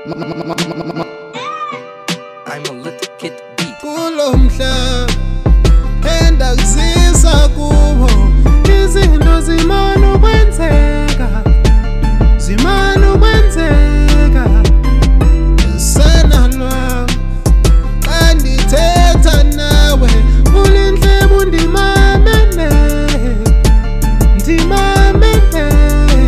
I'm a little kid beat. Kulomhlaba enda kuzisa kubo izinto zimana ukwenzeka, zimana ukwenzeka. Sana lwami andithetha nawe ulindlebe undimamele, ndimamele.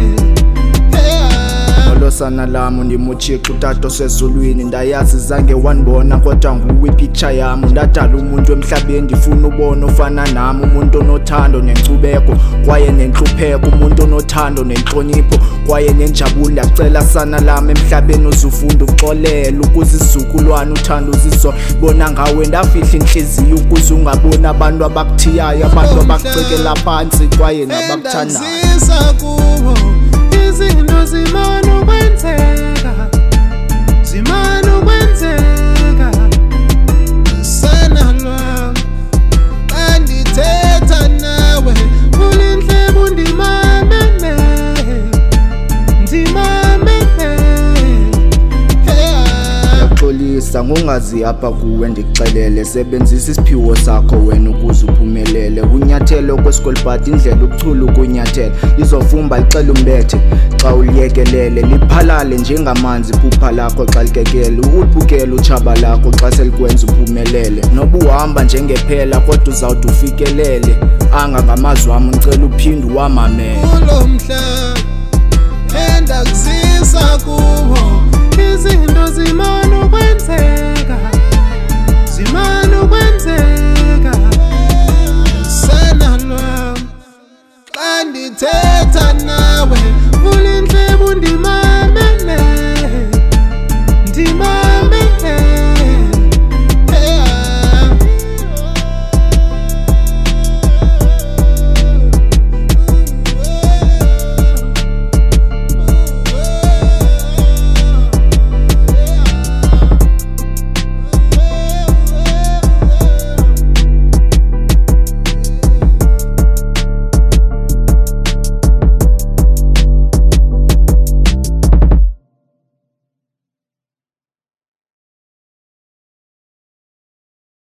Sana lami ndimuthixo utato sezulwini, ndayazi zange wanibona kodwa nguwe ipicture yami. Ndadala umuntu emhlabeni ndifuna ubona ofana nami, umuntu onothando nenkcubeko kwaye nenhlupheko, umuntu onothando nenhlonipho kwaye nenjabulo. Ndiyacela sana lami emhlabeni uzufunda uxolela, ukuze izizukulwane uthando uzizobona ngawe. Ndafihla inhliziyo ukuze ungaboni abantu abakuthiyayo, abantu abakucekela phansi kwaye nabakuthandayo. Izinto zimana ukwenzeka, zimana ukwenzeka. Sana lwami andithetha nawe ulindlebe undimamele, ndimamele. Ndiyaxolisa ngongazi apha kuwe ndikuxelele, sebenzisa isiphiwo sakho wena ukuze uphumelele. Unyathelo kwesikole but indlela ubuchule ukunyathela, izovumba lixela umbethe xa uliyekelele. Liphalale njengamanzi iphupha lakho xa likekele, ulibukele utshaba lakho xa selikwenza uphumelele. Noba uhamba njengephela kodwa uzawuthi ufikelele, anga ngamazwi wam ndicela uphinde uwamamele. Kulo mhlaba enda kuzisa kubo izinto zimana ukwenzeka, zimana ukwenzeka. Sana lwami xa ndithe